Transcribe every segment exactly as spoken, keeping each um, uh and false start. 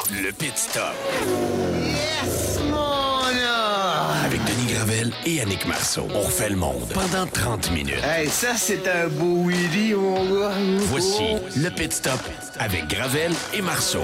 Le Pit Stop. Yes, mon homme! Avec Denis Gravel et Annick Marceau. On refait le monde pendant trente minutes. Hey, ça, c'est un beau Willy, mon gars. Voici le Pit Stop avec Gravel et Marceau.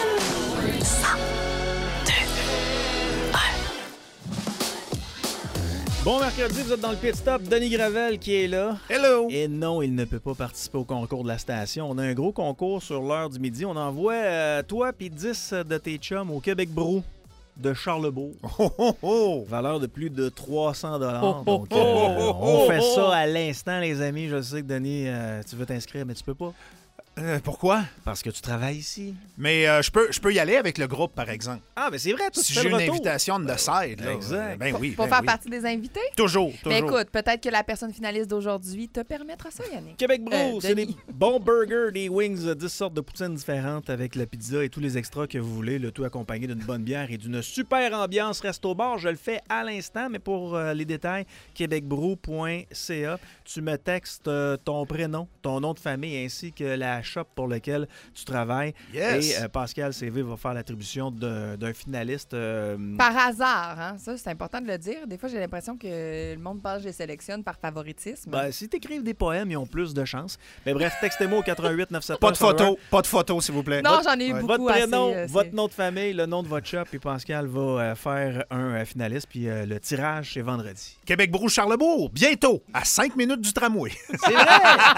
Bon mercredi, vous êtes dans le Pit Stop. Denis Gravel qui est là. Hello! Et non, il ne peut pas participer au concours de la station. On a un gros concours sur l'heure du midi. On envoie euh, toi puis dix de tes chums au Québec Brou de Charlebourg. Oh, oh, oh. Valeur de plus de trois cents dollars. Oh, oh, Donc, euh, oh, on oh, fait oh. ça à l'instant, les amis. Je sais que, Denis, euh, tu veux t'inscrire, mais tu peux pas. Euh, pourquoi? Parce que tu travailles ici. Mais euh, je peux, je peux y aller avec le groupe, par exemple. Ah, mais c'est vrai, tu Si fais j'ai le une retour. invitation de side, là. Exact. Ben oui, Pour ben faire oui. partie des invités? Toujours, toujours. Mais écoute, peut-être que la personne finaliste d'aujourd'hui te permettra ça, Yannick. Québec Brou, Euh, c'est des Denis. bons burgers, des wings, dix sortes de poutines différentes avec la pizza et tous les extras que vous voulez, le tout accompagné d'une bonne bière et d'une super ambiance resto-bar. Je le fais à l'instant, mais pour euh, les détails, québecbrou point c a. Tu me textes euh, ton prénom, ton nom de famille ainsi que la shop pour laquelle tu travailles. Yes. Et euh, Pascal C V va faire l'attribution de- d'un finaliste. euh, Par hasard, hein? Ça, c'est important de le dire. Des fois, j'ai l'impression que le monde pense que je les sélectionne par favoritisme. ben, si tu écrives des poèmes, ils ont plus de chance. Mais bref, textez-moi au quatre-huit neuf sept un. Pas de photo, pas de photo, s'il vous plaît. non, j'en ai eu Ouais. beaucoup. Votre prénom, assez, euh, votre c'est- nom de famille, le nom de votre shop, et Pascal va euh, faire un euh, finaliste. Puis euh, le tirage, c'est vendredi. Québec Brou Charlebourg, bientôt, à cinq minutes du tramway. C'est vrai!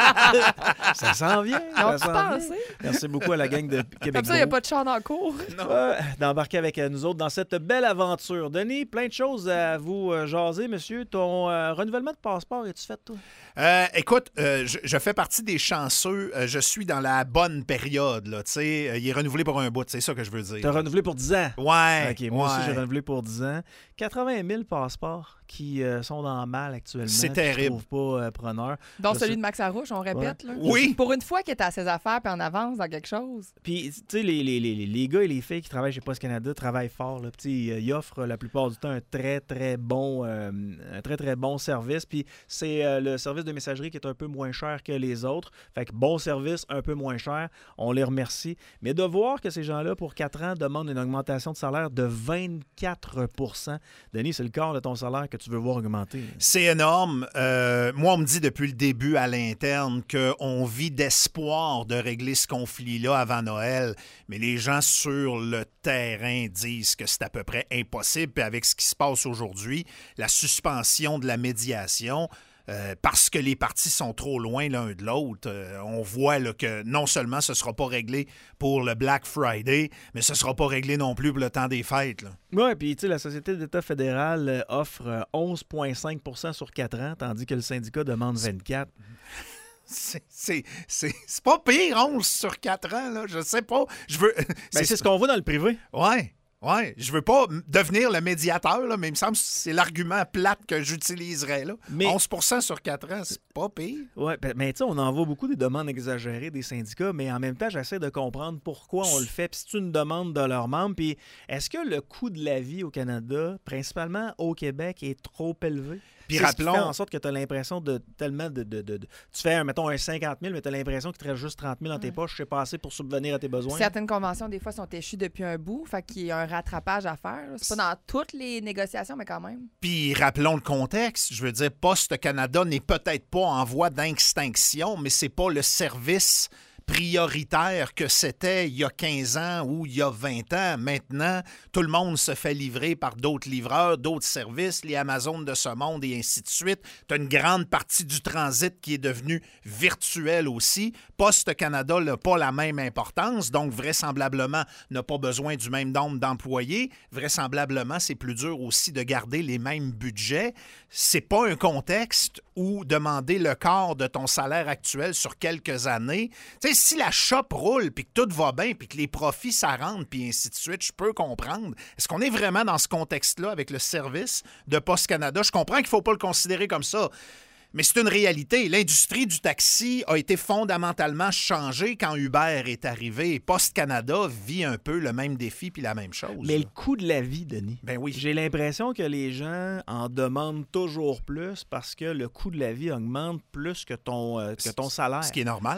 Ça s'en vient. Ils ont ça tout s'en vient. pensé. Merci beaucoup à la gang de Québec Comme ça, il n'y a Brou, pas de char en cours. euh, d'embarquer avec euh, nous autres dans cette belle aventure. Denis, plein de choses à vous euh, jaser, monsieur. Ton euh, renouvellement de passeport, es-tu fait, toi? Euh, écoute, euh, je, je fais partie des chanceux. Euh, je suis dans la bonne période, là. Tu sais, euh, il est renouvelé pour un bout, c'est ça que je veux dire. T'as renouvelé pour dix ans. Ouais. OK, moi aussi, ouais. j'ai renouvelé pour dix ans. quatre-vingt mille passeports qui euh, sont dans le mal actuellement. C'est puis terrible. Je trouve pas euh, preneur. Dont Je celui sais- de Max Arouche, on répète. Là. Oui. Pour une fois qu'il est à ses affaires puis en avance dans quelque chose. Puis, tu sais, les, les, les, les gars et les filles qui travaillent chez Post Canada travaillent fort. Là. Puis, euh, ils offrent la plupart du temps un très, très bon, euh, un très, très bon service. Puis, c'est euh, le service de messagerie qui est un peu moins cher que les autres. Fait que bon service, un peu moins cher. On les remercie. Mais de voir que ces gens-là, pour quatre ans, demandent une augmentation de salaire de vingt-quatre pour cent. Denis, c'est le quart de ton salaire que tu veux voir augmenter. C'est énorme. Euh, moi, on me dit depuis le début à l'interne qu'on vit d'espoir de régler ce conflit-là avant Noël, mais les gens sur le terrain disent que c'est à peu près impossible. Puis avec ce qui se passe aujourd'hui, la suspension de la médiation, euh, parce que les partis sont trop loin l'un de l'autre, euh, on voit là, que non seulement ce ne sera pas réglé pour le Black Friday, mais ce ne sera pas réglé non plus pour le temps des fêtes, là. Oui, puis tu sais, la Société d'État fédéral euh, offre euh, onze virgule cinq pour cent sur quatre ans, tandis que le syndicat demande vingt-quatre. C'est, c'est, c'est, c'est pas pire, onze sur quatre ans, là. Je sais pas. Je veux. Ben, c'est ce qu'on voit dans le privé. Ouais. Ouais. Je veux pas m- devenir le médiateur, là, mais il me semble que c'est l'argument plate que j'utiliserais, là. Mais- onze pour cent sur quatre ans, c'est pas pire. Oui, mais tu sais, on envoie beaucoup des demandes exagérées des syndicats, mais en même temps, j'essaie de comprendre pourquoi on le fait, puis c'est une demande de leurs membres. Puis est-ce que le coût de la vie au Canada, principalement au Québec, est trop élevé? Puis C'est ce qui rappelons- fait en sorte que tu as l'impression de tellement de, de, de- de- Tu fais, mettons, un cinquante mille, mais tu as l'impression qu'il te reste juste trente mille dans tes poches. C'est pas assez pour subvenir à tes besoins. Certaines conventions, des fois, sont échues depuis un bout. Fait qu'il y a un rattrapage à faire. là. C'est pas dans toutes les négociations, mais quand même. Puis rappelons le contexte. Je veux dire, Poste Canada n'est peut-être pas en voie d'extinction, mais c'est pas le service prioritaire que c'était il y a quinze ans ou il y a vingt ans. Maintenant, tout le monde se fait livrer par d'autres livreurs, d'autres services, les Amazones de ce monde et ainsi de suite. Tu as une grande partie du transit qui est devenue virtuelle aussi. Poste Canada n'a pas la même importance, donc vraisemblablement n'a pas besoin du même nombre d'employés. Vraisemblablement, c'est plus dur aussi de garder les mêmes budgets. C'est pas un contexte où demander le quart de ton salaire actuel sur quelques années. Tu sais, si la shop roule, puis que tout va bien, puis que les profits, ça rentre, puis ainsi de suite, je peux comprendre. Est-ce qu'on est vraiment dans ce contexte-là avec le service de Poste Canada? Je comprends qu'il ne faut pas le considérer comme ça. Mais c'est une réalité. L'industrie du taxi a été fondamentalement changée quand Uber est arrivé. Poste Canada vit un peu le même défi puis la même chose. Mais le coût de la vie, Denis. Ben oui. J'ai l'impression que les gens en demandent toujours plus parce que le coût de la vie augmente plus que ton, euh, que ton salaire. Ce qui est normal, là.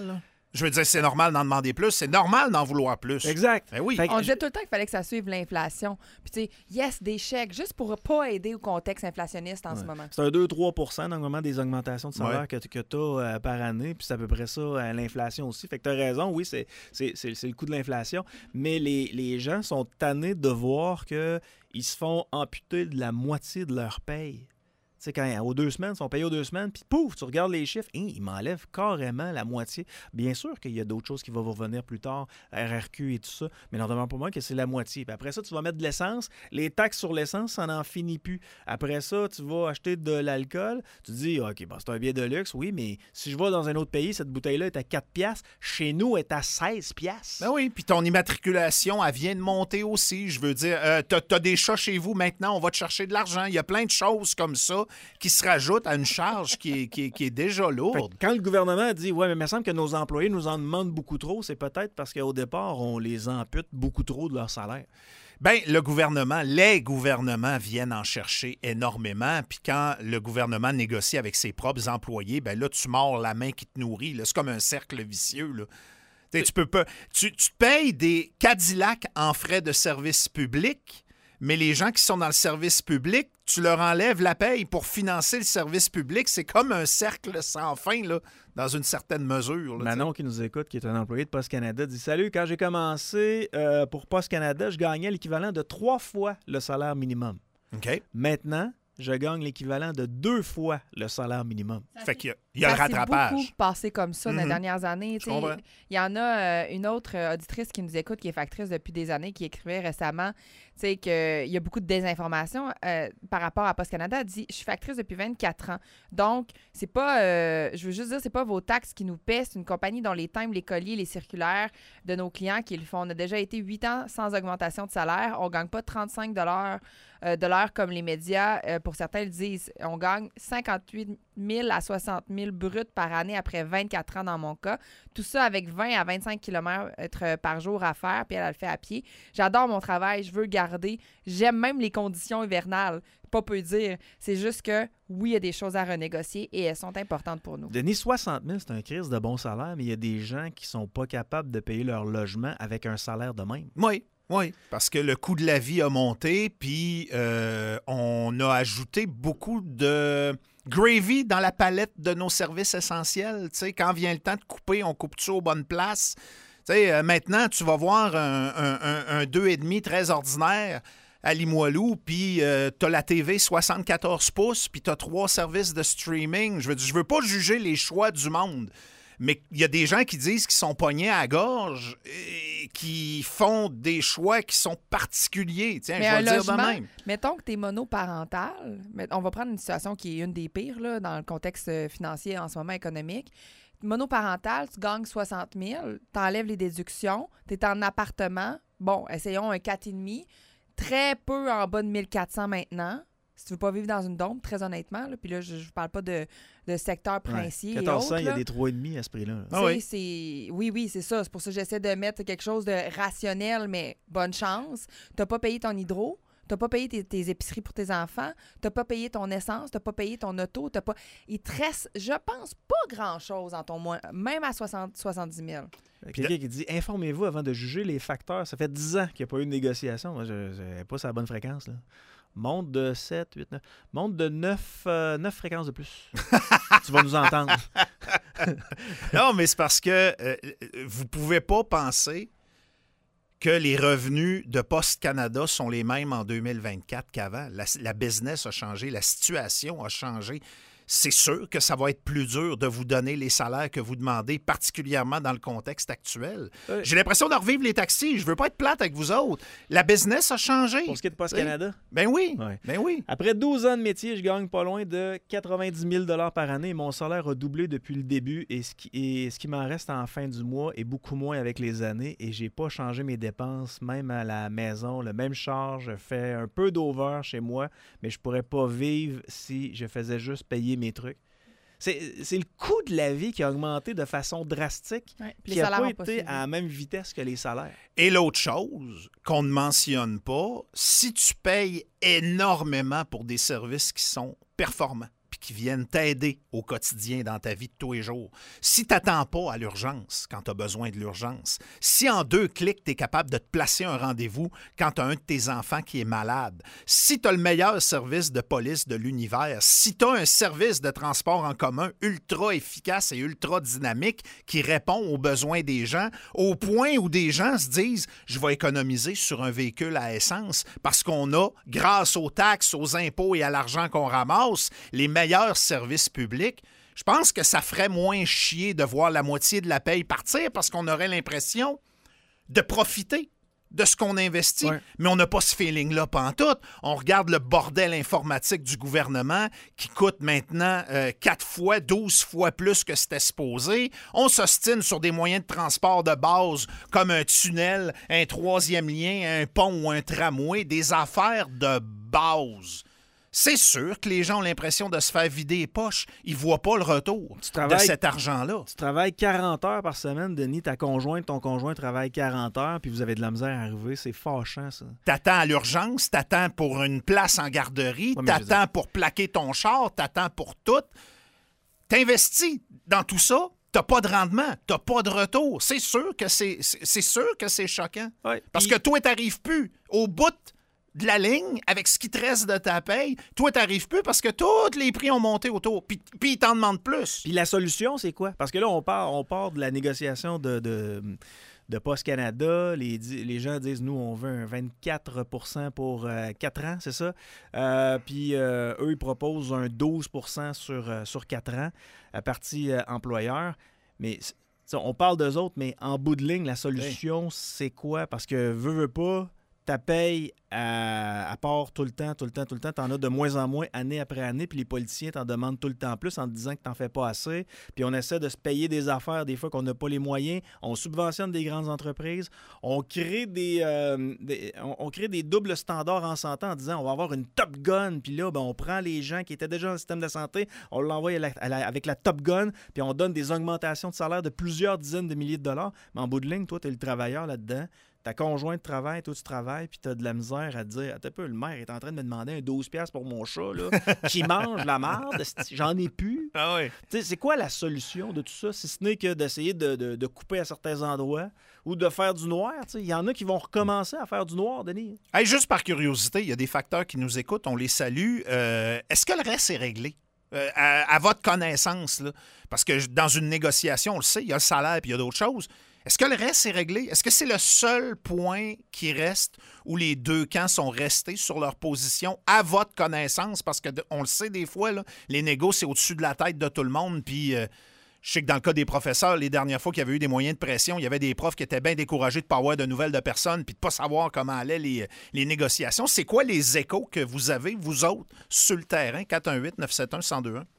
Je veux dire, c'est normal d'en demander plus. C'est normal d'en vouloir plus. Exact. Ben oui. Fait que On je- disait tout le temps qu'il fallait que ça suive l'inflation. Puis, tu sais, yes, des chèques, juste pour pas aider au contexte inflationniste en Ouais. ce moment. C'est un deux à trois pour cent normalement des augmentations de salaire Ouais. que, que tu as par année, puis c'est à peu près ça à l'inflation aussi. Fait que tu as raison, oui, c'est, c'est, c'est, c'est le coût de l'inflation, mais les, les gens sont tannés de voir qu'ils se font amputer de la moitié de leur paye. Tu sais, quand aux deux semaines, ils sont payés aux deux semaines, puis pouf, tu regardes les chiffres, hein, ils m'enlèvent carrément la moitié. Bien sûr qu'il y a d'autres choses qui vont vous revenir plus tard, R R Q et tout ça, mais n'en demeure pas moins que c'est la moitié. Puis après ça, tu vas mettre de l'essence. Les taxes sur l'essence, ça n'en finit plus. Après ça, tu vas acheter de l'alcool. Tu te dis, OK, bon, c'est un bien de luxe, oui, mais si je vais dans un autre pays, cette bouteille-là est à quatre piastres. Chez nous, elle est à seize piastres. Ben oui, puis ton immatriculation, elle vient de monter aussi. Je veux dire, euh, t'as, t'as des chats chez vous, maintenant, on va te chercher de l'argent. Il y a plein de choses comme ça qui se rajoutent à une charge qui est, qui est, qui est déjà Fait lourde. que quand le gouvernement dit, ouais, mais il me semble que nos employés nous en demandent beaucoup trop, c'est peut-être parce qu'au départ, on les ampute beaucoup trop de leur salaire. Bien, le gouvernement, les gouvernements viennent en chercher énormément. Puis quand le gouvernement négocie avec ses propres employés, ben là, tu mords la main qui te nourrit. Là. C'est comme un cercle vicieux. Là. T'sais, Tu peux pas. Tu, tu te payes des Cadillacs en frais de service public, mais les gens qui sont dans le service public, tu leur enlèves la paye pour financer le service public. C'est comme un cercle sans fin, là, dans une certaine mesure. Là, Manon qui nous écoute, qui est un employé de Poste Canada, dit « Salut, quand j'ai commencé euh, pour Poste Canada, je gagnais l'équivalent de trois fois le salaire minimum. OK? Maintenant, je gagne l'équivalent de deux fois le salaire minimum. Fait qu'il y a, il y a le Ça s'est rattrapage. beaucoup passé comme ça dans les Mhm. dernières années. Tu sais, comprends. il y en a euh, une autre euh, auditrice qui nous écoute, qui est factrice depuis des années, qui écrivait récemment tu sais, qu'il y a beaucoup de désinformation euh, par rapport à Poste Canada. Elle dit « Je suis factrice depuis vingt-quatre ans. Donc, c'est pas, euh, je veux juste dire, c'est pas vos taxes qui nous paient. C'est une compagnie dont les timbres, les colis, les circulaires de nos clients qui le font. On a déjà été huit ans sans augmentation de salaire. On gagne pas trente-cinq dollars euh, de l'heure comme les médias. Euh, pour certains, le disent. On gagne cinquante-huit mille à soixante mille bruts par année après vingt-quatre ans dans mon cas. Tout ça avec vingt à vingt-cinq kilomètres par jour à faire, puis elle, elle le fait à pied. J'adore mon travail, je veux le garder. J'aime même les conditions hivernales. Pas peu dire. C'est juste que, oui, il y a des choses à renégocier et elles sont importantes pour nous. Denis, soixante mille, c'est un crise de bon salaire, mais il y a des gens qui sont pas capables de payer leur logement avec un salaire de même. Oui, oui, parce que le coût de la vie a monté, puis euh, on a ajouté beaucoup de gravy dans la palette de nos services essentiels. Tu sais, quand vient le temps de couper, on coupe tout aux bonnes places. Tu sais, euh, maintenant, tu vas voir un, un, un, un deux virgule cinq très ordinaire à Limoilou, puis euh, tu as la T V soixante-quatorze pouces, puis tu as trois services de streaming. Je veux, je veux pas juger les choix du monde, mais il y a des gens qui disent qu'ils sont pognés à la gorge et qui font des choix qui sont particuliers. Tiens, Mais je vais un le dire logement, de même. mettons que tu es monoparental, mais on va prendre une situation qui est une des pires là, dans le contexte financier en ce moment économique. Monoparental, tu gagnes soixante mille, tu enlèves les déductions, tu es en appartement, bon, essayons un quatre virgule cinq, très peu en bas de mille quatre cents maintenant. Si tu veux pas vivre dans une dombe, très honnêtement, là, puis là, je ne parle pas de, de secteur princier et quatorze cents, autres. il y a là. des trois virgule cinq à ce prix-là. là. Tu Ah sais, oui. c'est... Oui, oui, c'est ça. C'est pour ça que j'essaie de mettre quelque chose de rationnel, mais bonne chance. Tu n'as pas payé ton hydro, tu n'as pas payé tes, tes épiceries pour tes enfants, tu n'as pas payé ton essence, tu n'as pas payé ton auto, t'as pas... Il te reste, je pense, pas grand-chose dans ton mois, même à soixante, soixante-dix mille. Quelqu'un qui dit « Informez-vous avant de juger les facteurs. » Ça fait dix ans qu'il n'y a pas eu de négociation. Moi, je n'ai pas sa bonne fréquence. Là. Monte de sept, huit, neuf. Monte de neuf, euh, neuf fréquences de plus. Tu vas nous entendre. Non, mais c'est parce que euh, vous pouvez pas penser que les revenus de Poste Canada sont les mêmes en deux mille vingt-quatre qu'avant. La, la business a changé, la situation a changé. C'est sûr que ça va être plus dur de vous donner les salaires que vous demandez, particulièrement dans le contexte actuel. Oui. J'ai l'impression de revivre les taxis. Je veux pas être plate avec vous autres. La business a changé. Pour ce qui est de Poste Oui. Canada, Ben oui, Ouais. ben oui. après douze ans de métier, je gagne pas loin de quatre-vingt-dix mille par année. Mon salaire a doublé depuis le début et ce qui, et ce qui m'en reste en fin du mois est beaucoup moins avec les années et j'ai pas changé mes dépenses, même à la maison. Le même charge, je fais un peu d'over chez moi, mais je pourrais pas vivre si je faisais juste payer mes trucs. C'est, c'est le coût de la vie qui a augmenté de façon drastique, Ouais, puis qui les n'a salaires pas ont pas été suivi. à la même vitesse que les salaires. Et l'autre chose qu'on ne mentionne pas, si tu payes énormément pour des services qui sont performants, puis qui viennent t'aider au quotidien dans ta vie de tous les jours. Si tu n'attends pas à l'urgence quand tu as besoin de l'urgence, si en deux clics, tu es capable de te placer un rendez-vous quand tu as un de tes enfants qui est malade, si tu as le meilleur service de police de l'univers, si tu as un service de transport en commun ultra efficace et ultra dynamique qui répond aux besoins des gens, au point où des gens se disent « je vais économiser sur un véhicule à essence » parce qu'on a, grâce aux taxes, aux impôts et à l'argent qu'on ramasse, les meilleurs services publics, je pense que ça ferait moins chier de voir la moitié de la paye partir parce qu'on aurait l'impression de profiter de ce qu'on investit. Ouais. Mais on n'a pas ce feeling-là pantoute. On regarde le bordel informatique du gouvernement qui coûte maintenant euh, quatre fois, douze fois plus que c'était supposé. On s'ostine sur des moyens de transport de base comme un tunnel, un troisième lien, un pont ou un tramway, des affaires de base. C'est sûr que les gens ont l'impression de se faire vider les poches. Ils ne voient pas le retour de cet argent-là. Tu travailles quarante heures par semaine, Denis. Ta conjointe, ton conjoint travaille quarante heures, puis vous avez de la misère à arriver. C'est fâchant, ça. T'attends à l'urgence, t'attends pour une place en garderie, ouais, t'attends dire... pour plaquer ton char, t'attends pour tout. T'investis dans tout ça, t'as pas de rendement, t'as pas de retour. C'est sûr que c'est, c'est sûr que c'est choquant. Ouais, parce puis... que toi, t'arrives plus au bout de la ligne, avec ce qui te reste de ta paye, toi, t'arrives plus parce que tous les prix ont monté autour. Puis, puis ils t'en demandent plus. Puis la solution, c'est quoi? Parce que là, on part, on part de la négociation de, de, de Post Canada. Les, les gens disent, nous, on veut un vingt-quatre pour cent pour euh, quatre ans, c'est ça? Euh, puis euh, eux, ils proposent un douze pour cent sur, euh, sur quatre ans à partie euh, employeur. Mais on parle d'eux autres, mais en bout de ligne, la solution, oui. c'est quoi? Parce que veux, veux pas... ta paye à, à part tout le temps, tout le temps, tout le temps, t'en as de moins en moins année après année, puis les politiciens t'en demandent tout le temps plus en te disant que t'en fais pas assez, puis on essaie de se payer des affaires des fois qu'on n'a pas les moyens, on subventionne des grandes entreprises, on crée des, euh, des on, on crée des doubles standards en santé en disant on va avoir une Top Gun, puis là, ben, on prend les gens qui étaient déjà dans le système de santé, on l'envoie à la, à la, avec la Top Gun, puis on donne des augmentations de salaire de plusieurs dizaines de milliers de dollars, mais en bout de ligne, toi, t'es le travailleur là-dedans. Ta conjointe travaille, toi tu travailles, puis t'as de la misère à te dire attends un peu, le maire est en train de me demander un douze piastres pour mon chat, là, qui mange la marde, j'en ai plus. Ah oui. T'sais, c'est quoi la solution de tout ça, si ce n'est que d'essayer de, de, de couper à certains endroits ou de faire du noir? Il y en a qui vont recommencer à faire du noir, Denis. Hey, juste par curiosité, il y a des facteurs qui nous écoutent, on les salue. Euh, est-ce que le reste est réglé? Euh, à, à votre connaissance, là? Parce que dans une négociation, on le sait, il y a le salaire puis il y a d'autres choses. Est-ce que le reste est réglé? Est-ce que c'est le seul point qui reste où les deux camps sont restés sur leur position à votre connaissance? Parce qu'on le sait des fois, là, les négos, c'est au-dessus de la tête de tout le monde. Puis euh, je sais que dans le cas des professeurs, les dernières fois qu'il y avait eu des moyens de pression, il y avait des profs qui étaient bien découragés de ne pas avoir de nouvelles de personnes puis de ne pas savoir comment allaient les, les négociations. C'est quoi les échos que vous avez, vous autres, sur le terrain? quatre un huit neuf sept un un zéro deux un.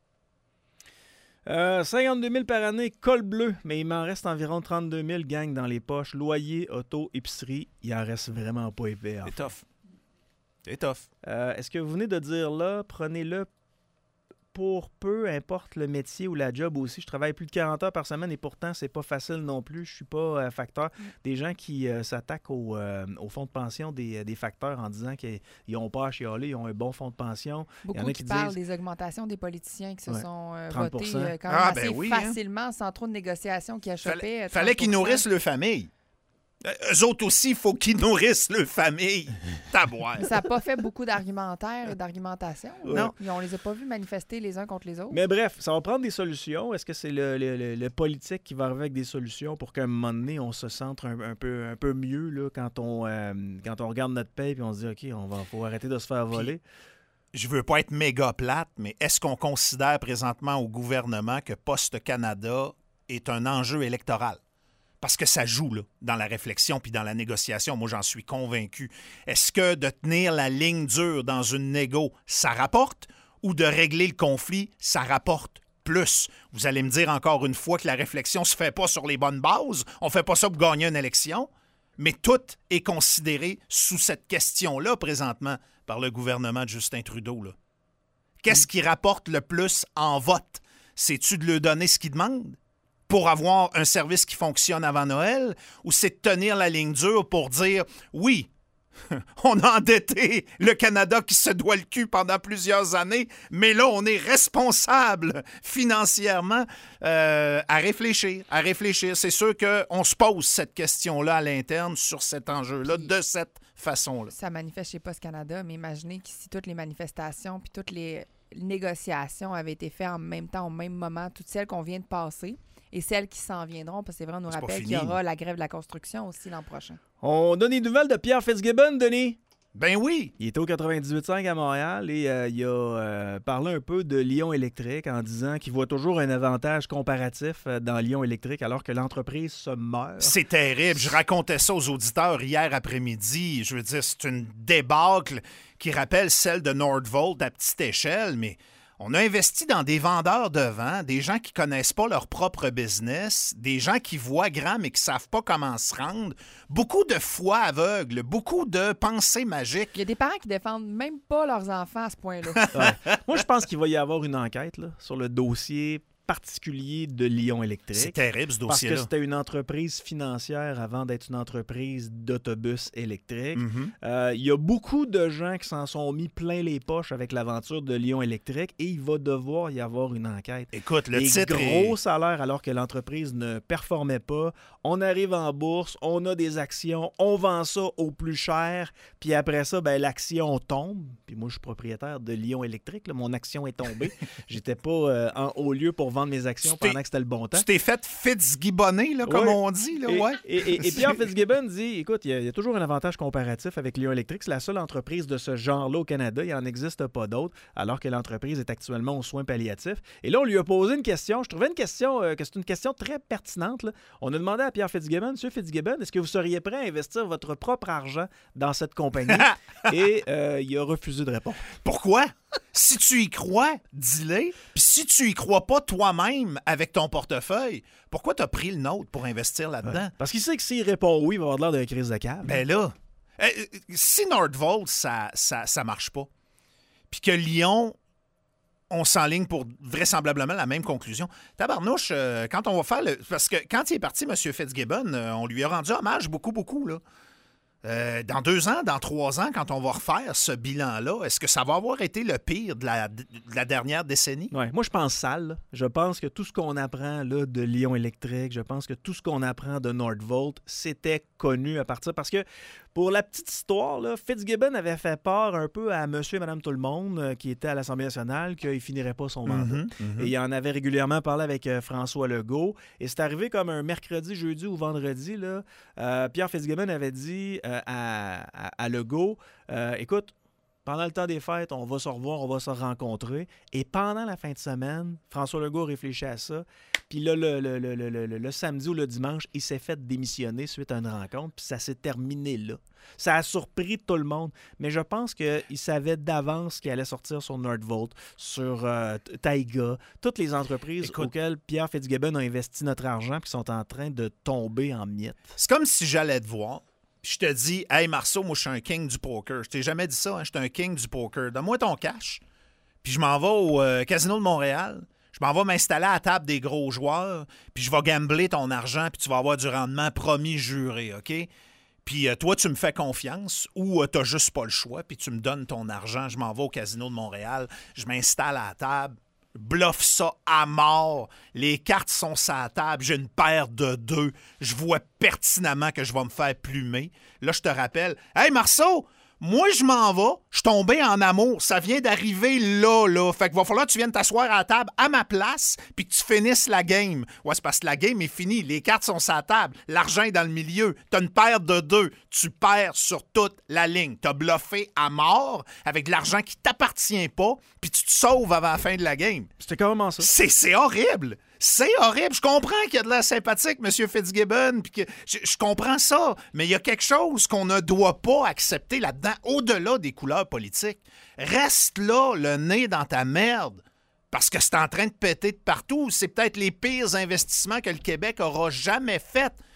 Euh, cinquante-deux mille par année, col bleu, mais il m'en reste environ trente-deux mille, gang, dans les poches. Loyer, auto, épicerie, il en reste vraiment pas épais. C'est tough. C'est tough. Euh, est-ce que vous venez de dire là, prenez-le pour peu importe le métier ou la job aussi. Je travaille plus de quarante heures par semaine et pourtant, c'est pas facile non plus. Je suis pas euh, facteur. Mm. Des gens qui euh, s'attaquent au, euh, au fonds de pension des, des facteurs en disant qu'ils n'ont pas à chialer, ils ont un bon fonds de pension. Beaucoup Il y en a qui, qui parlent disent... des augmentations des politiciens qui se ouais. sont euh, trente pour cent. votés euh, quand même ah, assez ben oui, facilement, hein? sans trop de négociations qui achoppaient. Fallait, fallait qu'ils nourrissent leur famille. Eux autres aussi, il faut qu'ils nourrissent leur famille. Taboire. Ça n'a pas fait beaucoup d'argumentaire et d'argumentation. Ouais. Non, on les a pas vus manifester les uns contre les autres. Mais bref, ça va prendre des solutions. Est-ce que c'est le, le, le, le politique qui va arriver avec des solutions pour qu'à un moment donné, on se centre un, un, peu, un peu mieux là, quand, on, euh, quand on regarde notre paye et on se dit OK, on va faut arrêter de se faire voler. Puis, je veux pas être méga plate, mais est-ce qu'on considère présentement au gouvernement que Poste Canada est un enjeu électoral? Parce que ça joue là, dans la réflexion puis dans la négociation. Moi, j'en suis convaincu. Est-ce que de tenir la ligne dure dans une négo, ça rapporte? Ou de régler le conflit, ça rapporte plus? Vous allez me dire encore une fois que la réflexion se fait pas sur les bonnes bases. On fait pas ça pour gagner une élection. Mais tout est considéré sous cette question-là présentement par le gouvernement de Justin Trudeau. Là. Qu'est-ce qui rapporte le plus en vote? C'est-tu de leur donner ce qu'ils demandent pour avoir un service qui fonctionne avant Noël, ou c'est de tenir la ligne dure pour dire, oui, On a endetté le Canada qui se doit le cul pendant plusieurs années, mais là, on est responsable financièrement. Euh, à réfléchir, à réfléchir. C'est sûr qu'on se pose cette question-là à l'interne sur cet enjeu-là, Puis, de cette façon-là. Ça manifeste chez Post Canada, mais imaginez que si toutes les manifestations puis toutes les négociations avaient été faites en même temps, au même moment, toutes celles qu'on vient de passer et celles qui s'en viendront, parce que c'est vrai, on nous C'est pas rappelle fini. qu'il y aura la grève de la construction aussi l'an prochain. On donne des nouvelles de Pierre Fitzgibbon, Denis. Ben oui! Il était au quatre-vingt-dix-huit virgule cinq à Montréal et euh, il a euh, parlé un peu de Lion Électrique en disant qu'il voit toujours un avantage comparatif euh, dans Lion Électrique alors que l'entreprise se meurt. C'est terrible. Je racontais ça aux auditeurs hier après-midi. Je veux dire, c'est une débâcle qui rappelle celle de Nordvolt à petite échelle, mais on a investi dans des vendeurs de vent, des gens qui connaissent pas leur propre business, des gens qui voient grand mais qui savent pas comment se rendre, beaucoup de foi aveugle, beaucoup de pensées magiques. Il y a des parents qui défendent même pas leurs enfants à ce point-là. Ouais. Moi, je pense qu'il va y avoir une enquête là, sur le dossier particulier de Lion Électrique. C'est terrible, ce Parce que dossier-là. c'était une entreprise financière avant d'être une entreprise d'autobus électrique. Il Mhm. euh, y a beaucoup de gens qui s'en sont mis plein les poches avec l'aventure de Lion Électrique et il va devoir y avoir une enquête. Écoute, le Des titre gros est... salaires alors que l'entreprise ne performait pas. On arrive en bourse, on a des actions, on vend ça au plus cher, puis après ça, ben, l'action tombe. Puis moi, je suis propriétaire de Lion Électrique. Là, mon action est tombée. J'étais pas euh, en haut lieu pour vendre mes actions Tu t'es- pendant que c'était le bon temps. Tu t'es fait Fitzgibbonner, là, comme Ouais. on dit. Là, Et, ouais. et- et- et Pierre Fitzgibbon dit, écoute, il y, a- il y a toujours un avantage comparatif avec Lion Électrique. C'est la seule entreprise de ce genre-là au Canada. Il n'en existe pas d'autres, alors que l'entreprise est actuellement aux soins palliatifs. Et là, on lui a posé une question. Je trouvais une question, euh, que c'est une question très pertinente. Là. On a demandé à Pierre Fitzgibbon, Monsieur Fitzgibbon, est-ce que vous seriez prêt à investir votre propre argent dans cette compagnie? Et euh, il a refusé de répondre. Pourquoi? Si tu y crois, dis-le. Puis si tu y crois pas toi-même avec ton portefeuille, pourquoi t'as pris le nôtre pour investir là-dedans? Parce qu'il sait que s'il répond oui, il va avoir l'air d'une crise de câble. Ben là, euh, si Nordvolt, ça, ça, ça marche pas, puis que Lyon, on s'enligne pour vraisemblablement la même conclusion. Tabarnouche, euh, quand on va faire le... Parce que quand il est parti, M. Fitzgibbon, euh, on lui a rendu hommage beaucoup, beaucoup, là. Euh, dans deux ans, dans trois ans, quand on va refaire ce bilan-là, est-ce que ça va avoir été le pire de la, de la dernière décennie? Ouais, moi, je pense sale. là. Je pense que tout ce qu'on apprend là, de Lion Électrique, je pense que tout ce qu'on apprend de Nordvolt, c'était connu à partir... Parce que, pour la petite histoire, là, Fitzgibbon avait fait peur un peu à monsieur et madame Tout-le-Monde euh, qui étaient à l'Assemblée nationale qu'il finirait pas son mandat. Mhm, mhm. Et il en avait régulièrement parlé avec euh, François Legault. Et c'est arrivé comme un mercredi, jeudi ou vendredi. Là, euh, Pierre Fitzgibbon avait dit euh, à, à, à Legault, euh, écoute, pendant le temps des fêtes, on va se revoir, on va se rencontrer. Et pendant la fin de semaine, François Legault réfléchit à ça. Puis là, le, le, le, le, le, le samedi ou le dimanche, il s'est fait démissionner suite à une rencontre. Puis ça s'est terminé là. Ça a surpris tout le monde. Mais je pense qu'il savait d'avance qu'il allait sortir sur Nordvolt, sur euh, Taiga, toutes les entreprises Écoute, auxquelles Pierre Fitzgibbon a investi notre argent puis qui sont en train de tomber en miettes. C'est comme si j'allais te voir, puis je te dis, hey Marceau, moi je suis un king du poker. Je t'ai jamais dit ça, hein, je suis un king du poker. Donne-moi ton cash. Puis je m'en vais au euh, Casino de Montréal. Je m'en vais m'installer à la table des gros joueurs, puis je vais gambler ton argent, puis tu vas avoir du rendement promis, juré, OK? Puis euh, toi, tu me fais confiance ou euh, t'as juste pas le choix, puis tu me donnes ton argent. Je m'en vais au Casino de Montréal, je m'installe à la table, bluffe ça à mort. Les cartes sont sur la table, j'ai une paire de deux. Je vois pertinemment que je vais me faire plumer. Là, je te rappelle, « Hey, Marceau! » Moi, je m'en vais, je suis tombé en amour. Ça vient d'arriver là, là. Fait qu'il va falloir que tu viennes t'asseoir à la table à ma place puis que tu finisses la game. Ouais, c'est parce que la game est finie. Les cartes sont sur la table. L'argent est dans le milieu. T'as une paire de deux. Tu perds sur toute la ligne. T'as bluffé à mort avec de l'argent qui t'appartient pas puis tu te sauves avant la fin de la game. C'était carrément ça. C'est, c'est horrible. C'est horrible. Je comprends qu'il y a de l'air sympathique, M. Fitzgibbon, puis que je, je comprends ça, mais il y a quelque chose qu'on ne doit pas accepter là-dedans, au-delà des couleurs politiques. Reste là, le nez dans ta merde, parce que c'est en train de péter de partout. C'est peut-être les pires investissements que le Québec aura jamais fait.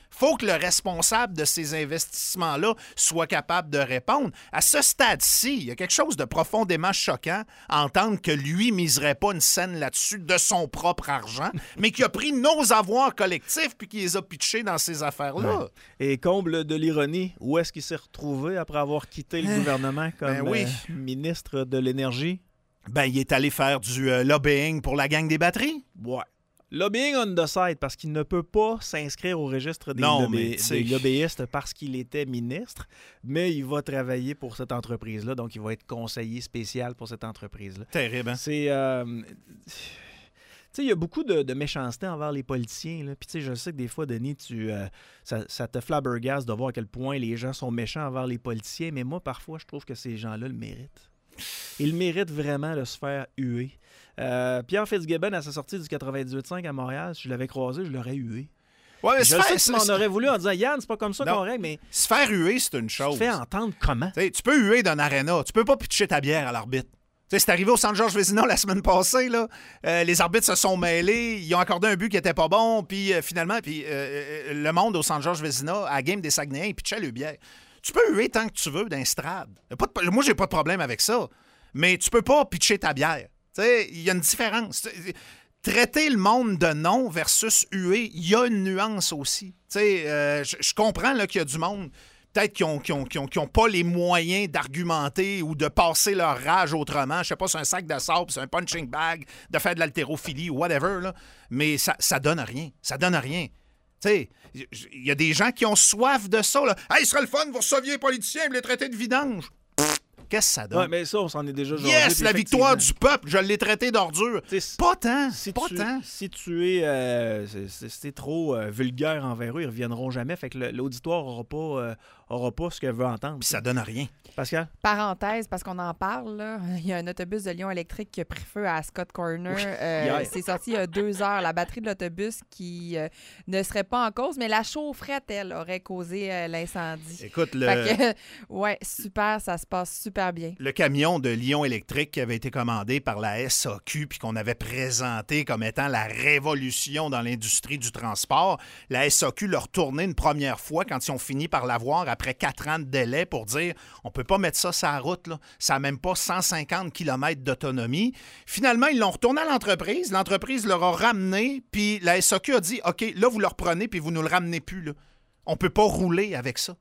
faut que le responsable de ces investissements-là soit capable de répondre. À ce stade-ci, il y a quelque chose de profondément choquant à entendre que lui ne miserait pas une scène là-dessus de son propre argent, mais qu'il a pris nos avoirs collectifs puis qu'il les a pitchés dans ces affaires-là. Ouais. Et comble de l'ironie, où est-ce qu'il s'est retrouvé après avoir quitté le gouvernement comme Ben oui. euh, ministre de l'Énergie? Ben, il est allé faire du euh, lobbying pour la gang des batteries. Ouais. Lobbying on the side, parce qu'il ne peut pas s'inscrire au registre des, Non, lobby- mais, tu sais- des lobbyistes parce qu'il était ministre, mais il va travailler pour cette entreprise-là, donc il va être conseiller spécial pour cette entreprise-là. Terrible, hein? C'est... euh, Tu sais, il y a beaucoup de, de méchanceté envers les politiciens. Là. Puis, tu sais, je sais que des fois, Denis, tu, euh, ça, ça te flabbergasse de voir à quel point les gens sont méchants envers les politiciens. Mais moi, parfois, je trouve que ces gens-là le méritent. Ils méritent vraiment de se faire huer. Euh, Pierre Fitzgibbon, à sa sortie du quatre-vingt-dix-huit cinq à Montréal, si je l'avais croisé, je l'aurais hué. Ouais, mais Je se sais faire, que tu m'en aurais voulu en disant « Yann, c'est pas comme ça Non. qu'on règle, mais se faire huer, c'est une tu chose. te fais entendre comment? » T'sais, tu peux huer d'un aréna. Tu peux pas pitcher ta bière à l'arbitre. T'sais, c'est arrivé au Centre Georges Vézina la semaine passée. Là. Euh, les arbitres se sont mêlés. Ils ont accordé un but qui était pas bon. Puis euh, finalement, puis, euh, le monde au Centre Georges Vézina, à la game des Saguenayens, ils pitchaient le bière. Tu peux huer tant que tu veux d'un strade. Y a pas de- Moi, j'ai pas de problème avec ça. Mais tu peux pas pitcher ta bière. Il y a une différence. Traiter le monde de non versus huer, il y a une nuance aussi. Euh, je comprends là, qu'il y a du monde peut-être qui n'ont qui ont, qui ont, qui ont pas les moyens d'argumenter ou de passer leur rage autrement. Je sais pas, c'est un sac de sable, c'est un punching bag, de faire de l'haltérophilie ou whatever. Là. Mais ça, ça donne rien. Ça donne rien. Il y a des gens qui ont soif de ça. Là. Hey, il serait le fun, vous receviez les politiciens et les traiter de vidange. Pff, qu'est-ce que ça donne? Ouais, mais ça, on s'en est déjà jasé. Yes, puis la victoire effectivement, du peuple, je l'ai traité d'ordure. tu sais, Pas tant, Si pas tu, tant. si tu es euh, c'est- c'est- si t'es trop euh, vulgaire envers eux, ils reviendront jamais. Fait que le- l'auditoire n'aura pas, euh, aura pas ce qu'elle veut entendre. Puis ça donne rien. Pascal? Parenthèse, parce qu'on en parle, là, il y a un autobus de Lyon électrique qui a pris feu à Scott Corner. Euh, hier. c'est sorti il y a deux heures. La batterie de l'autobus qui euh, ne serait pas en cause, mais la chaufferette, elle, aurait causé euh, l'incendie. Écoute, le, Fait que, ouais, super, ça se passe super bien. le camion de Lyon électrique qui avait été commandé par la S A Q puis qu'on avait présenté comme étant la révolution dans l'industrie du transport, la S A Q l'a retourné une première fois quand ils ont fini par l'avoir après quatre ans de délai pour dire on peut pas mettre ça sur la route, là. Ça n'a même pas cent cinquante kilomètres d'autonomie. Finalement, ils l'ont retourné à l'entreprise. L'entreprise leur a ramené, puis la S A Q a dit OK, là, vous le reprenez, puis vous ne le ramenez plus. Là. On peut pas rouler avec ça.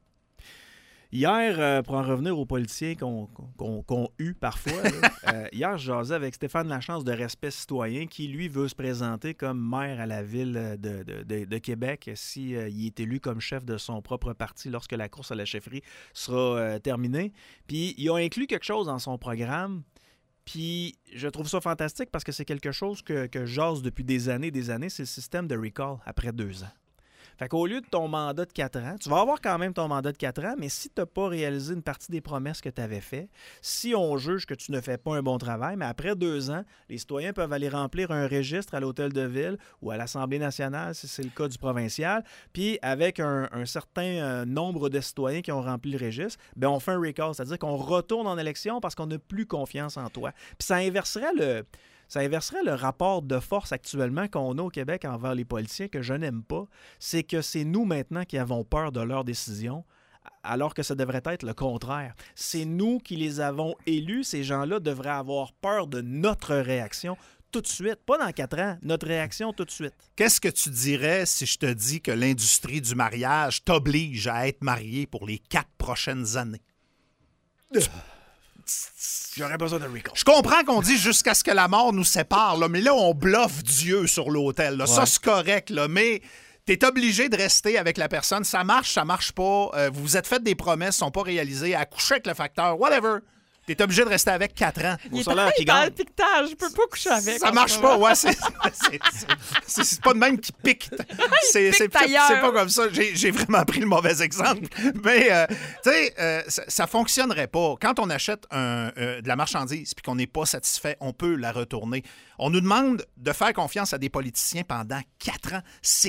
Hier, euh, pour en revenir aux politiciens qu'on qu'on, qu'on eut parfois, là, euh, hier, je jasais avec Stéphane Lachance de Respect citoyen qui, lui, veut se présenter comme maire à la ville de, de, de, de Québec si euh, il est élu comme chef de son propre parti lorsque la course à la chefferie sera euh, terminée. Puis, il a inclus quelque chose dans son programme. Puis, je trouve ça fantastique parce que c'est quelque chose que, que je jase depuis des années et des années, c'est le système de recall après deux ans. Fait qu'au lieu de ton mandat de quatre ans, tu vas avoir quand même ton mandat de quatre ans, mais si tu n'as pas réalisé une partie des promesses que tu avais faites, si on juge que tu ne fais pas un bon travail, mais après deux ans, les citoyens peuvent aller remplir un registre à l'hôtel de ville ou à l'Assemblée nationale, si c'est le cas du provincial, puis avec un, un certain euh, nombre de citoyens qui ont rempli le registre, bien, on fait un recall, c'est-à-dire qu'on retourne en élection parce qu'on n'a plus confiance en toi. Puis ça inverserait le... Ça inverserait le rapport de force actuellement qu'on a au Québec envers les politiciens que je n'aime pas. C'est que c'est nous maintenant qui avons peur de leurs décisions, alors que ça devrait être le contraire. C'est nous qui les avons élus. Ces gens-là devraient avoir peur de notre réaction tout de suite. Pas dans quatre ans, notre réaction tout de suite. Qu'est-ce que tu dirais si je te dis que l'industrie du mariage t'oblige à être marié pour les quatre prochaines années? J'aurais besoin de recall. Je comprends qu'on dit jusqu'à ce que la mort nous sépare, là, mais là, on bluffe Dieu sur l'autel. Là. Ça, Ouais. c'est correct, là, mais t'es obligé de rester avec la personne. Ça marche, ça marche pas. Euh, vous vous êtes fait des promesses, sont pas réalisées. À coucher avec le facteur, whatever. T'es obligé de rester avec quatre ans. Il est salaire qui dans gagne. le piquetage, je peux pas coucher avec. Ça en marche ce pas, moment. ouais. C'est, c'est, c'est, c'est pas de même qui pique. C'est, c'est, pique c'est, ailleurs. c'est pas comme ça. J'ai, j'ai vraiment pris le mauvais exemple. Mais, euh, tu sais, euh, ça, ça fonctionnerait pas. Quand on achète un, euh, de la marchandise puis qu'on n'est pas satisfait, on peut la retourner. On nous demande de faire confiance à des politiciens pendant quatre ans. C'est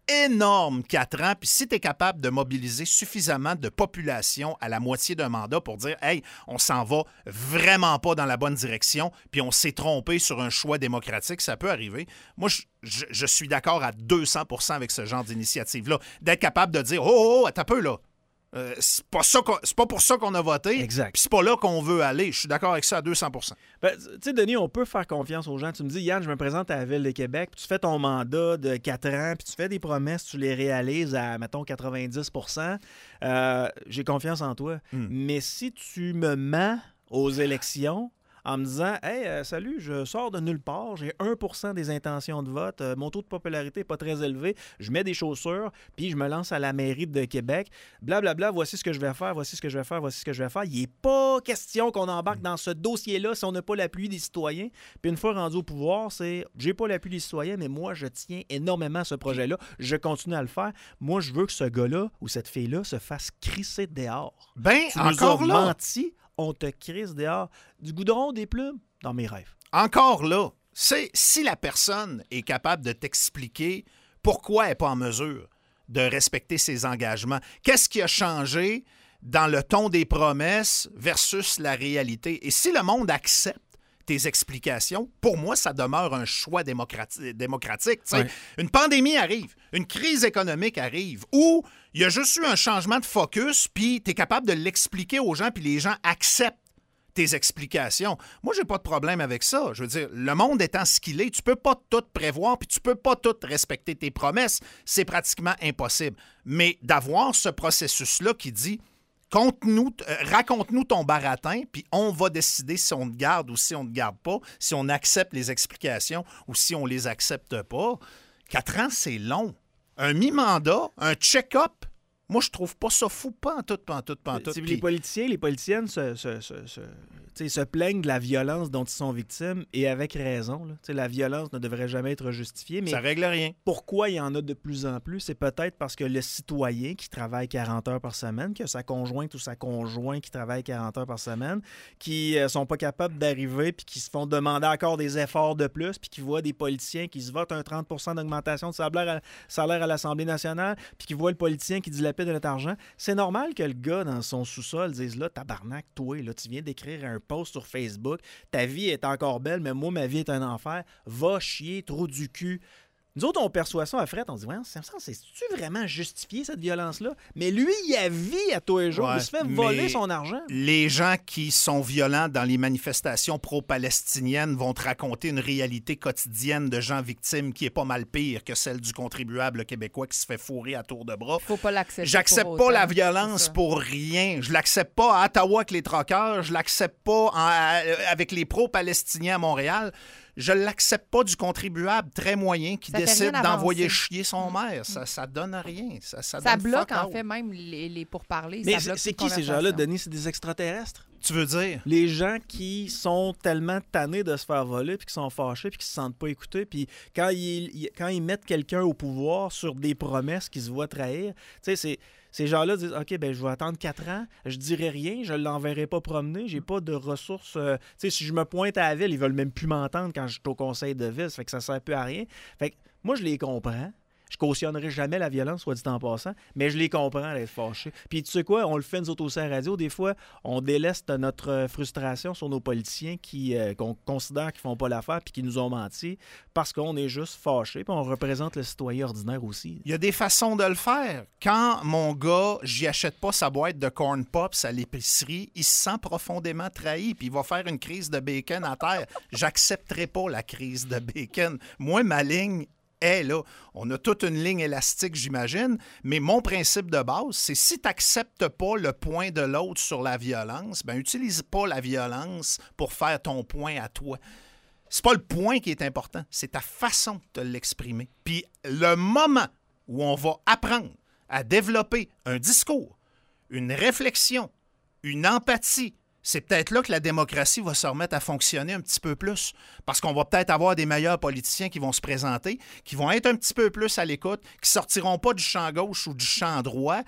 énorme quatre ans. Puis si tu es capable de mobiliser suffisamment de population à la moitié d'un mandat pour dire « Hey, on s'en va vraiment pas dans la bonne direction, puis on s'est trompé sur un choix démocratique », ça peut arriver. Moi, je, je, je suis d'accord à deux cents pour cent avec ce genre d'initiative-là. D'être capable de dire « Oh, oh, oh, attends un peu, là. Euh, c'est pas ça qu'on, c'est pas pour ça qu'on a voté. Exact. Puis c'est pas là qu'on veut aller. Je suis d'accord avec ça à deux cents pour cent. Ben, tu sais, Denis, on peut faire confiance aux gens. Tu me dis, Yann, je me présente à la Ville de Québec, puis tu fais ton mandat de quatre ans, puis tu fais des promesses, tu les réalises à, mettons, quatre-vingt-dix pour cent. Euh, j'ai confiance en toi. Mm. Mais si tu me mens aux élections en me disant « Hey, euh, salut, je sors de nulle part, j'ai un pour cent des intentions de vote, euh, mon taux de popularité n'est pas très élevé, je mets des chaussures, puis je me lance à la mairie de Québec, blablabla, voici ce que je vais faire, voici ce que je vais faire, voici ce que je vais faire. » Il n'est pas question qu'on embarque dans ce dossier-là si on n'a pas l'appui des citoyens. Puis une fois rendu au pouvoir, c'est « J'ai pas l'appui des citoyens, mais moi, je tiens énormément à ce projet-là, je continue à le faire. Moi, je veux que ce gars-là ou cette fille-là se fasse crisser dehors. Ben, Tu encore nous as là. menti, on te crisse dehors. Du goudron, des plumes, dans mes rêves. Encore là, c'est si la personne est capable de t'expliquer pourquoi elle n'est pas en mesure de respecter ses engagements, qu'est-ce qui a changé dans le ton des promesses versus la réalité. Et si le monde accepte tes explications, pour moi, ça demeure un choix démocrati- démocratique. Ouais. Une pandémie arrive, une crise économique arrive, où il y a juste eu un changement de focus, puis tu es capable de l'expliquer aux gens, puis les gens acceptent tes explications. Moi, j'ai pas de problème avec ça. Je veux dire, le monde étant ce qu'il est, tu peux pas tout prévoir, puis tu peux pas tout respecter tes promesses. C'est pratiquement impossible. Mais d'avoir ce processus-là qui dit Conte-nous, euh, raconte-nous ton baratin, puis on va décider si on te garde ou si on ne te garde pas, si on accepte les explications ou si on les accepte pas. Quatre ans, c'est long. Un mi-mandat, un check-up, moi, je trouve pas ça fou, pas en tout, pas en tout, pas en tout. Les politiciens, les politiciennes se, se, se, se, se plaignent de la violence dont ils sont victimes, et avec raison. Là. La violence ne devrait jamais être justifiée. Mais ça règle rien. Pourquoi il y en a de plus en plus? C'est peut-être parce que le citoyen qui travaille quarante heures par semaine, qui a sa conjointe ou sa conjoint qui travaille quarante heures par semaine, qui ne euh, sont pas capables d'arriver puis qui se font demander encore des efforts de plus, puis qui voient des politiciens qui se votent un trente pour cent d'augmentation de salaire à, salaire à l'Assemblée nationale, puis qui voient le politicien qui dilapide de notre argent. C'est normal que le gars dans son sous-sol dise là, tabarnak, toi, là, tu viens d'écrire un post sur Facebook, ta vie est encore belle, mais moi, ma vie est un enfer. Va chier, trou du cul. Nous autres, on perçoit ça à Fred, on se dit, ouais, c'est-tu vraiment justifié, cette violence-là? Mais lui, il a vie à tous les jours, ouais, il se fait voler son argent. Les gens qui sont violents dans les manifestations pro-palestiniennes vont te raconter une réalité quotidienne de gens victimes qui est pas mal pire que celle du contribuable québécois qui se fait fourrer à tour de bras. Faut pas l'accepter. J'accepte pas la violence pour rien. Je l'accepte pas à Ottawa avec les troqueurs, je l'accepte pas en, à, avec les pro-palestiniens à Montréal. Je ne l'accepte pas du contribuable très moyen qui ça décide d'envoyer chier son maire. Ça ne donne rien. Ça, ça, ça donne bloque, en fait, même les, les pourparlers. Mais c'est, c'est qui ces gens-là, Denis? C'est des extraterrestres? Tu veux dire? Les gens qui sont tellement tannés de se faire voler, puis qui sont fâchés, puis qui se sentent pas écoutés, puis quand ils, quand ils mettent quelqu'un au pouvoir sur des promesses qu'ils se voient trahir, tu sais, c'est... Ces gens-là disent « OK, ben je vais attendre quatre ans, je dirai rien, je ne l'enverrai pas promener, j'ai pas de ressources. Euh, » Tu sais, si je me pointe à la ville, ils veulent même plus m'entendre quand je suis au conseil de ville, ça fait que ça ne sert plus à rien. Fait que moi, je les comprends. Je cautionnerai jamais la violence, soit dit en passant, mais je les comprends d'être fâchés. Puis tu sais quoi, on le fait nous autres aussi à la radio. Des fois, on déleste notre frustration sur nos politiciens qui, euh, qu'on considère qu'ils font pas l'affaire puis qui nous ont menti parce qu'on est juste fâchés puis on représente le citoyen ordinaire aussi. Il y a des façons de le faire. Quand mon gars, j'y achète pas sa boîte de corn pops à l'épicerie, il se sent profondément trahi puis il va faire une crise de bacon à terre. J'accepterai pas la crise de bacon. Moi, ma ligne est là. On a toute une ligne élastique, j'imagine, mais mon principe de base, c'est si tu n'acceptes pas le point de l'autre sur la violence, ben utilise pas la violence pour faire ton point à toi. C'est pas le point qui est important, c'est ta façon de l'exprimer. Puis le moment où on va apprendre à développer un discours, une réflexion, une empathie, c'est peut-être là que la démocratie va se remettre à fonctionner un petit peu plus. Parce qu'on va peut-être avoir des meilleurs politiciens qui vont se présenter, qui vont être un petit peu plus à l'écoute, qui ne sortiront pas du champ gauche ou du champ droit.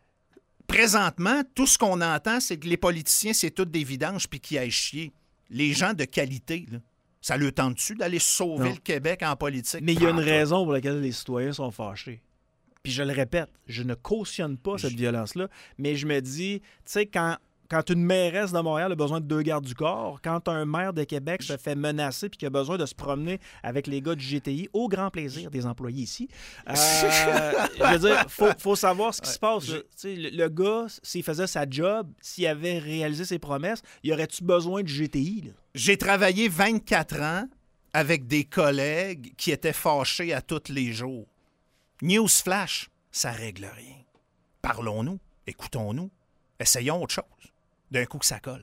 Présentement, tout ce qu'on entend, c'est que les politiciens, c'est toutes des vidanges puis qu'ils aillent chier. Les gens de qualité, là, ça leur tente-tu d'aller sauver non. le Québec en politique? Mais il y a une raison pour laquelle les citoyens sont fâchés. Puis je le répète, je ne cautionne pas cette violence-là, mais je me dis, tu sais, quand, quand une mairesse de Montréal a besoin de deux gardes du corps, quand un maire de Québec se fait menacer puis qu'il a besoin de se promener avec les gars du G T I, au grand plaisir des employés ici, euh, je veux dire, il faut, faut savoir ce qui se passe. Tu sais, le, le gars, s'il faisait sa job, s'il avait réalisé ses promesses, y aurait-tu besoin du G T I? Là? J'ai travaillé vingt-quatre ans avec des collègues qui étaient fâchés à tous les jours. Newsflash, ça règle rien. Parlons-nous, écoutons-nous, essayons autre chose. D'un coup que ça colle.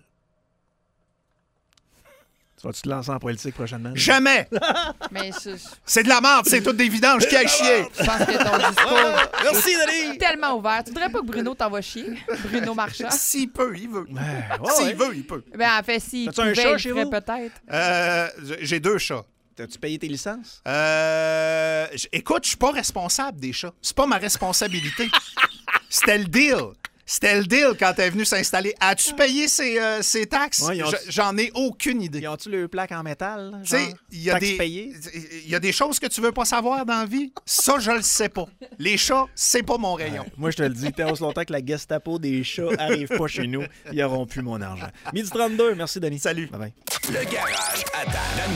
Tu vas-tu te lancer en politique prochainement? Jamais! Mais je, je C'est de la merde, c'est tout des vidanges qui aillent chier! pense que ton discours Merci, Denis! est tellement ouvert. Tu voudrais pas que Bruno t'envoie chier? Bruno Marchand? S'il peut, il veut. Ouais, ouais, S'il ouais. veut, il peut. Ben, en fait, si T'as-tu un pouvait, chat il chez ferait vous? peut-être. Euh, j'ai deux chats. T'as-tu payé tes licences? Euh, j- écoute, je suis pas responsable des chats. C'est pas ma responsabilité. C'était le deal. C'était le deal quand elle est venue s'installer. As-tu payé ses, euh, ses taxes? Ouais, ils ont- Je- J'en ai aucune idée. Ils ont-tu le plaque en métal? là, Tu sais, genre, il y a taxes des payées? il y a des choses que tu veux pas savoir dans la vie. Ça, je le sais pas. Les chats, c'est pas mon rayon. Moi, je te le dis, tant aussi longtemps que la Gestapo des chats arrive pas chez nous, ils auront plus mon argent. Midi trente-deux, merci Denis. Salut. Bye bye. Le garage à Dan.